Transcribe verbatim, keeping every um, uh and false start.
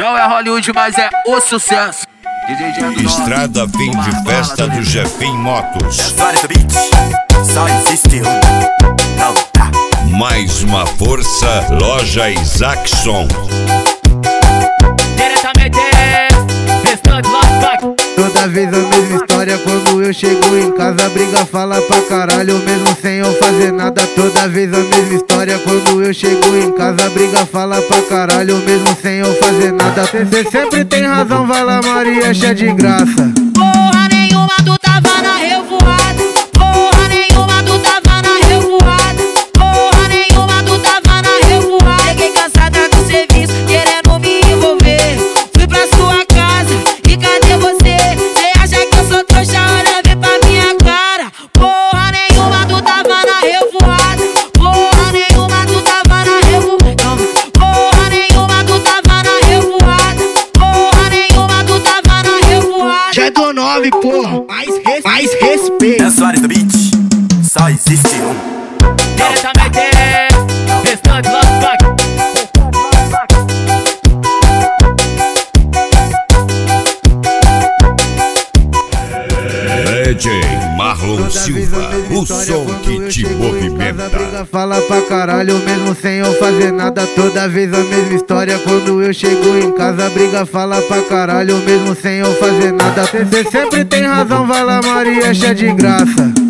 Não é Hollywood, mas é o sucesso. Estrada fim de festa do Jefim Motos. Só existe um. Não tá. Mais uma força, loja Isaacson. Diretamente, restante lá. Toda vez a mesma história, quando eu chego em casa a briga fala pra caralho, mesmo sem eu fazer nada. Toda vez a mesma história, quando eu chego em casa a briga fala pra caralho, mesmo sem eu fazer nada. Cê sempre tem razão, vai lá Maria, cheia de graça. Porra nenhuma, tu tava na revoada. Porra nenhuma, tu tava na revoada. Porra nenhuma, tu tava na revoada. Cheguei cansada do serviço, querendo me envolver. Fui pra sua casa, e cadê você? Cê acha que eu sou trouxa? Olha, vem pra minha cara. Porra nenhuma, tu tava na revoada. Porra nenhuma, tu tava na revoada. Porra nenhuma, tu tava na revoada. Porra nenhuma, tu tava na revoada. Já é do nove, porra, mais, res mais respeito. É Soares do beat, só existe um. Diretamente, restante lá. D J Marlon Silva, o som que te movimenta. Briga fala pra caralho, mesmo sem eu fazer nada. Toda vez a mesma história, quando eu chego em casa a briga fala pra caralho, mesmo sem eu fazer nada. Cê sempre tem razão, vai lá Maria, cheia de graça.